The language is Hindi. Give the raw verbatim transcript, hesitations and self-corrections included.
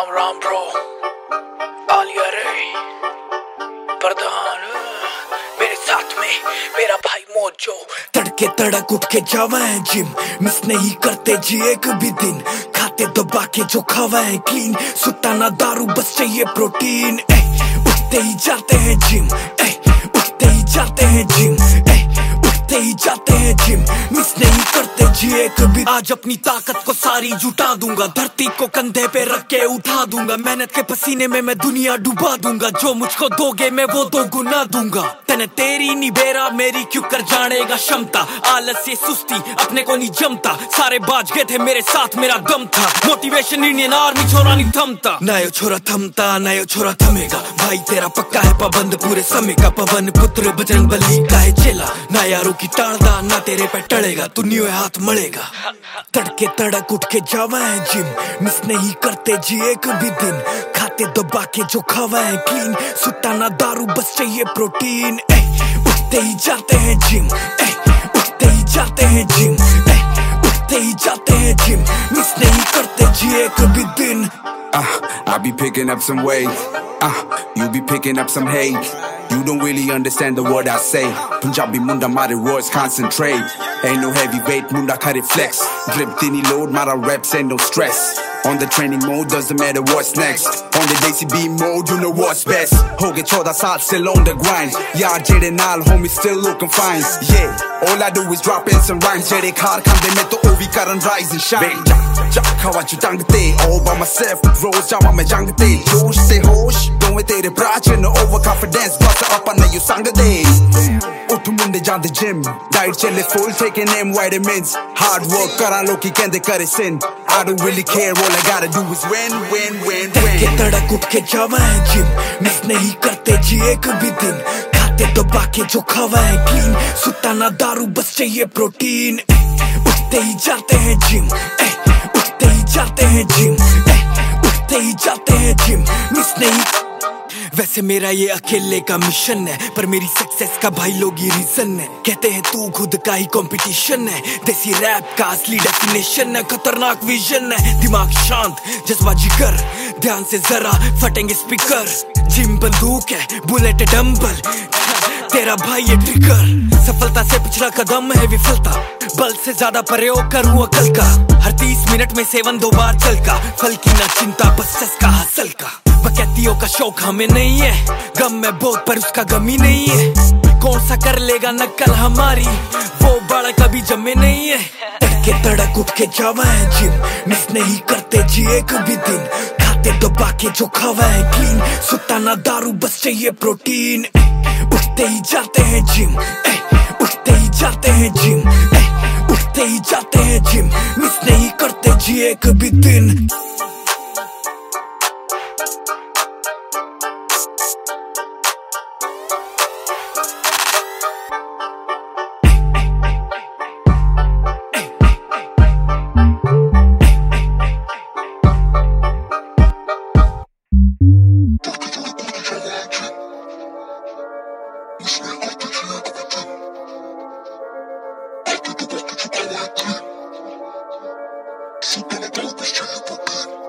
राम राम ब्रो आलिया रे प्रधान मेरे साथ में मेरा भाई मोजो। तड़के तड़क उठ के जावा है जिम, मिस नहीं करते जी एक भी दिन। खाते दबा के जो खावा है क्लीन, सुता ना दारू बस चाहिए प्रोटीन। ए, उठते ही जाते हैं जिम, ए, उठते ही जाते हैं जिम, ए, उठते ही जाते हैं जिम। मिस नहीं करते जी एक भी। आज अपनी ताकत को सारी जुटा दूंगा, धरती को कंधे पे रख के उठा दूंगा। मेहनत के पसीने में मैं दुनिया डुबा दूंगा, जो मुझको दोगे मैं वो दो गुना दूंगा। तने तेरी नी बेरा मेरी क्यों कर जानेगा क्षमता। आलस ये सुस्ती अपने को नहीं जमता, सारे बाज गए थे मेरे साथ मेरा दम था। मोटिवेशन इंडियन आर्मी छोरा नहीं थमता, ना यो छोरा थमता ना यो छोरा थमेगा। भाई तेरा पक्का है पाबंद पूरे समय का, पवन पुत्र बजरंग बली का है चेला। ना यारों की टालदा ना तेरे पे टड़ेगा, तू न्यू हाथ मलेगा। तड़के तड़क उठ के जावा है जिम, मिस नहीं करते जी एक भी दिन। खाते दबा के जो खावा है क्लीन, सुता ना दारू बस चाहिए प्रोटीन। ए, उठते ही जाते हैं जिम, ए, उठते ही जाते हैं जिम, ए, उठते ही जाते हैं जिम। मिस नहीं करते जी एक भी दिन। Uh, I be picking up some weight, uh, you be picking up some hate. You don't really understand the word I say. Punjabi munda mare words concentrate. Ain't no heavyweight munda khare flex. Drip thinny load mara reps ain't no stress. On the training mode doesn't matter what's next. On the Daisy B mode you know what's best. Ho ge chaudah saal still on the grind. Yaar jede naal homie still looking fine. Yeah, all I do is drop in some rhymes. Jede khar khande mein to ovi karan rise and shine. Ja khawa chu tang te all by myself. Rose jawa main jang te josh se hosh. Doe tere prachen overconfidence bust up on you sang de. Ut munde jaan the gym. Diet chale full taking them vitamins. Hard work kara loki kende kare sin. I don't really care, all I gotta do is win, win, win, win. तड़के तड़क उठ के जावा है जिम, मिस नहीं करते जी एक भी दिन। खाते दबा के जो खावा है क्लीन, सुता ना दारू बस चाहिए प्रोटीन। ए, उठते ही जाते हैं जिम, ए, उठते ही जाते हैं जिम, ए, उठते ही जाते हैं जिम। मिस नहीं। वैसे मेरा ये अकेले का मिशन है, पर मेरी सक्सेस का भाई लोग ही रीजन है। कहते हैं तू खुद का ही कंपटीशन है, देसी रैप का असली डेफिनेशन है। खतरनाक विजन है, दिमाग शांत जज्बा जिगर, ध्यान से जरा फटेंगे स्पीकर। जिम बंदूक है बुलेट डंबल, तेरा भाई ये ट्रिगर। सफलता से पिछला कदम है विफलता, बल से ज्यादा प्रयोग करूँ अकल का। हर तीस मिनट में सेवन दो बार चल का, फल की ना चिंता बस चस्का हासिल का। बकैतियों का शौक हमें नहीं है, गम में बहुत पर उसका गम ही नहीं है। कौन सा कर लेगा नकल हमारी, वो बड़ा कभी जमे नहीं है। तड़के तड़क उठ के जावा है जिम, मिस नहीं करते जी एक भी दिन। खाते दबा के जो खावा है क्लीन, सुता ना दारू बस चाहिए प्रोटीन। ए, उठते ही जाते हैं जिम, ए, उठते ही जाते हैं जिम, ए, उठते ही जाते हैं जिम। मिस नहीं करते जी एक भी दिन। Super Bowl, this